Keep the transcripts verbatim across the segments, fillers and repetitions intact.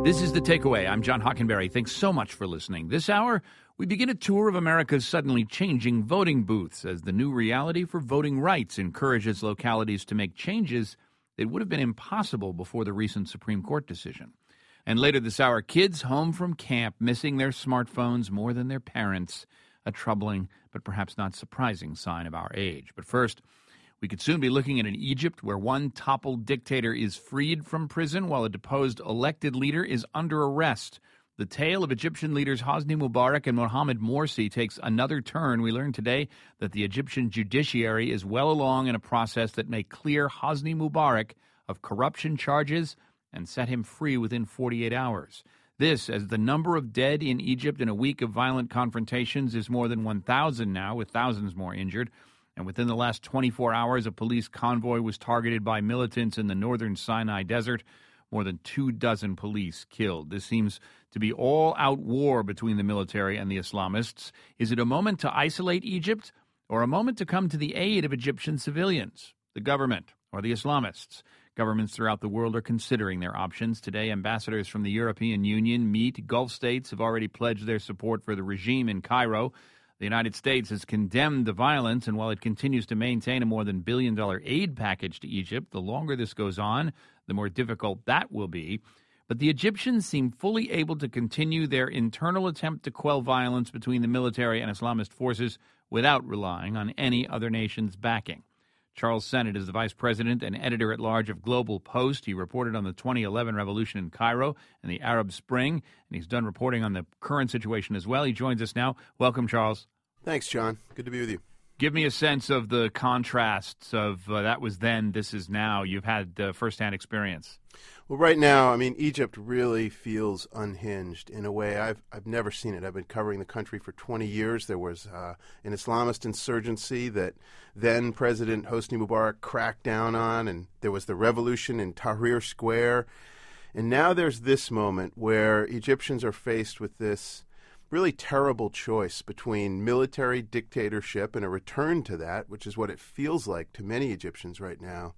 This is The Takeaway. I'm John Hockenberry. Thanks so much for listening. This hour, we begin a tour of America's suddenly changing voting booths as the new reality for voting rights encourages localities to make changes that would have been impossible before the recent Supreme Court decision. And later this hour, kids home from camp missing their smartphones more than their parents, a troubling but perhaps not surprising sign of our age. But first, we could soon be looking at an Egypt where one toppled dictator is freed from prison while a deposed elected leader is under arrest. The tale of Egyptian leaders Hosni Mubarak and Mohamed Morsi takes another turn. We learned today that the Egyptian judiciary is well along in a process that may clear Hosni Mubarak of corruption charges and set him free within forty-eight hours. This, as the number of dead in Egypt in a week of violent confrontations is more than one thousand now, with thousands more injured. And within the last twenty-four hours, a police convoy was targeted by militants in the northern Sinai desert. More than two dozen police killed. This seems to be all-out war between the military and the Islamists. Is it a moment to isolate Egypt or a moment to come to the aid of Egyptian civilians, the government, or the Islamists? Governments throughout the world are considering their options. Today, ambassadors from the European Union meet. Gulf states have already pledged their support for the regime in Cairo. The United States has condemned the violence, and while it continues to maintain a more than billion-dollar aid package to Egypt, the longer this goes on, the more difficult that will be. But the Egyptians seem fully able to continue their internal attempt to quell violence between the military and Islamist forces without relying on any other nation's backing. Charles Sennett is the vice president and editor-at-large of Global Post. He reported on the twenty eleven revolution in Cairo and the Arab Spring, and he's done reporting on the current situation as well. He joins us now. Welcome, Charles. Thanks, John. Good to be with you. Give me a sense of the contrasts of uh, that was then, this is now. You've had uh, firsthand experience. Well, right now, I mean, Egypt really feels unhinged in a way I've I've never seen it. I've been covering the country for twenty years. There was uh, an Islamist insurgency that then President Hosni Mubarak cracked down on, and there was the revolution in Tahrir Square. And now there's this moment where Egyptians are faced with this really terrible choice between military dictatorship and a return to that, which is what it feels like to many Egyptians right now,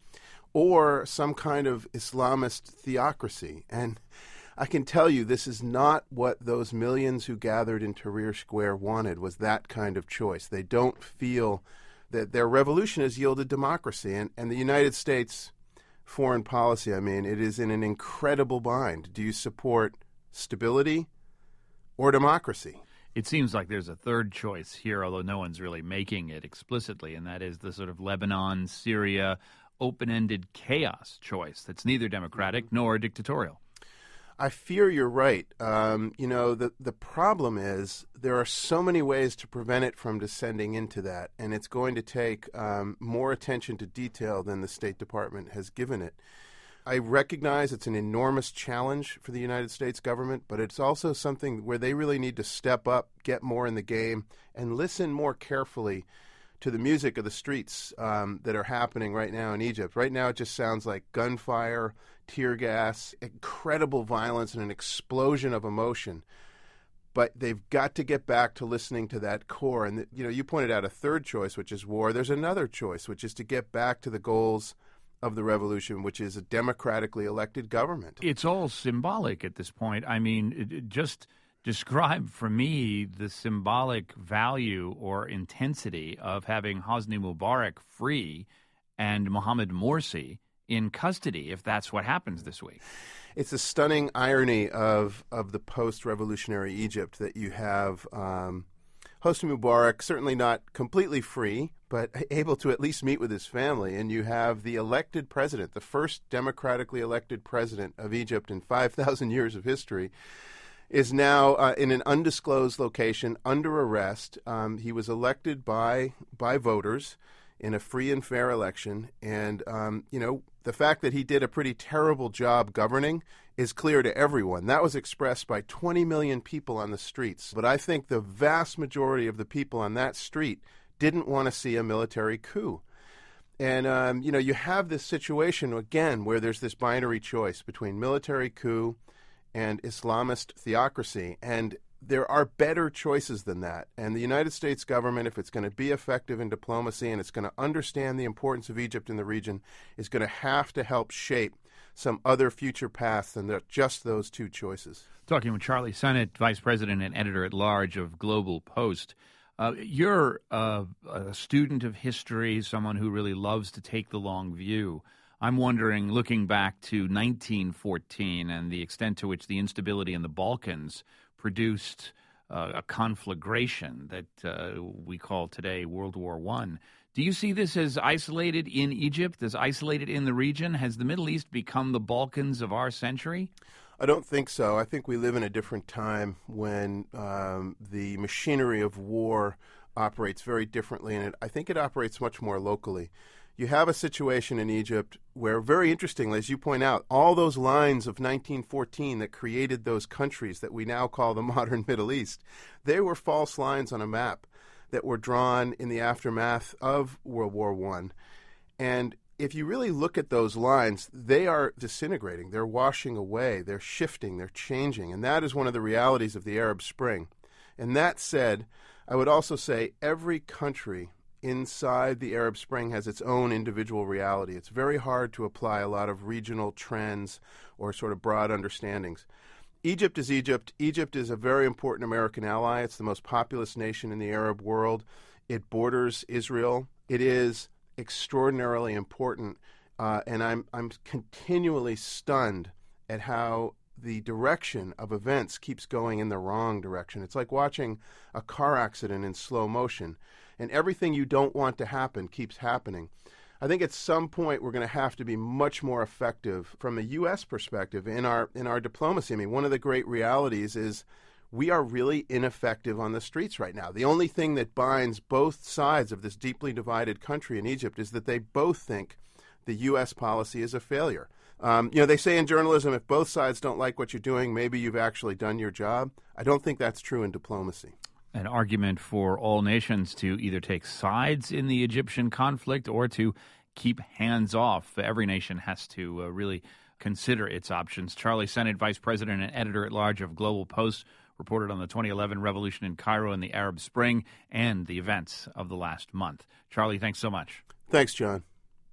or some kind of Islamist theocracy. And I can tell you this is not what those millions who gathered in Tahrir Square wanted, was that kind of choice. They don't feel that their revolution has yielded democracy. And, and the United States foreign policy, I mean, it is in an incredible bind. Do you support stability or democracy? It seems like there's a third choice here, although no one's really making it explicitly, and that is the sort of Lebanon, Syria, open-ended chaos choice that's neither democratic nor dictatorial. I fear you're right. Um, you know, the, the problem is there are so many ways to prevent it from descending into that, and it's going to take um, more attention to detail than the State Department has given it. I recognize it's an enormous challenge for the United States government, but it's also something where they really need to step up, get more in the game, and listen more carefully to the music of the streets um, that are happening right now in Egypt. Right now it just sounds like gunfire, tear gas, incredible violence, and an explosion of emotion. But they've got to get back to listening to that core. And, you know, you pointed out a third choice, which is war. There's another choice, which is to get back to the goals of the revolution, which is a democratically elected government. It's all symbolic at this point. I mean, it, it just describe for me the symbolic value or intensity of having Hosni Mubarak free and Mohamed Morsi in custody, if that's what happens this week. It's a stunning irony of, of the post-revolutionary Egypt that you have um, Hosni Mubarak certainly not completely free, but able to at least meet with his family. And you have the elected president, the first democratically elected president of Egypt in five thousand years of history, is now uh, in an undisclosed location under arrest. Um, he was elected by by voters in a free and fair election. And, um, you know, the fact that he did a pretty terrible job governing is clear to everyone. That was expressed by twenty million people on the streets. But I think the vast majority of the people on that street didn't want to see a military coup. And, um, you know, you have this situation, again, where there's this binary choice between military coup and Islamist theocracy. And there are better choices than that. And the United States government, if it's going to be effective in diplomacy and it's going to understand the importance of Egypt in the region, is going to have to help shape some other future paths than just those two choices. Talking with Charlie Sennott, Vice President and Editor-at-Large of Global Post. Uh, you're uh, a student of history, someone who really loves to take the long view. I'm wondering, looking back to nineteen fourteen and the extent to which the instability in the Balkans produced uh, a conflagration that uh, we call today World War One. Do you see this as isolated in Egypt, as isolated in the region? Has the Middle East become the Balkans of our century? I don't think so. I think we live in a different time when um, the machinery of war operates very differently, and it, I think it operates much more locally. You have a situation in Egypt where, very interestingly, as you point out, all those lines of nineteen fourteen that created those countries that we now call the modern Middle East, they were false lines on a map that were drawn in the aftermath of World War One. And if you really look at those lines, they are disintegrating. They're washing away. They're shifting. They're changing. And that is one of the realities of the Arab Spring. And that said, I would also say every country inside the Arab Spring has its own individual reality. It's very hard to apply a lot of regional trends or sort of broad understandings. Egypt is Egypt. Egypt is a very important American ally. It's the most populous nation in the Arab world. It borders Israel. It is extraordinarily important, uh, and I'm I'm continually stunned at how the direction of events keeps going in the wrong direction. It's like watching a car accident in slow motion, and everything you don't want to happen keeps happening. I think at some point we're going to have to be much more effective from a U S perspective in our in our diplomacy. I mean, one of the great realities is we are really ineffective on the streets right now. The only thing that binds both sides of this deeply divided country in Egypt is that they both think the U S policy is a failure. Um, you know, they say in journalism, if both sides don't like what you're doing, maybe you've actually done your job. I don't think that's true in diplomacy. An argument for all nations to either take sides in the Egyptian conflict or to keep hands off. Every nation has to uh, really consider its options. Charlie Sennott, Vice President and Editor-at-Large of Global Post, reported on the twenty eleven revolution in Cairo and the Arab Spring and the events of the last month. Charlie, thanks so much. Thanks, John.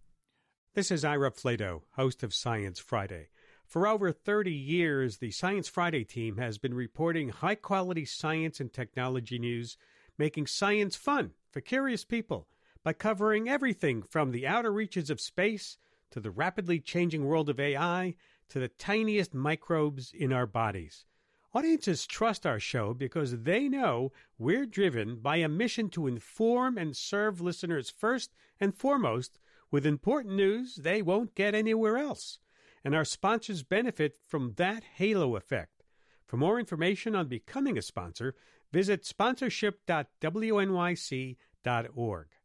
This is Ira Flato, host of Science Friday. For over thirty years, the Science Friday team has been reporting high-quality science and technology news, making science fun for curious people by covering everything from the outer reaches of space to the rapidly changing world of A I to the tiniest microbes in our bodies. Audiences trust our show because they know we're driven by a mission to inform and serve listeners first and foremost with important news they won't get anywhere else. And our sponsors benefit from that halo effect. For more information on becoming a sponsor, visit sponsorship dot w n y c dot org.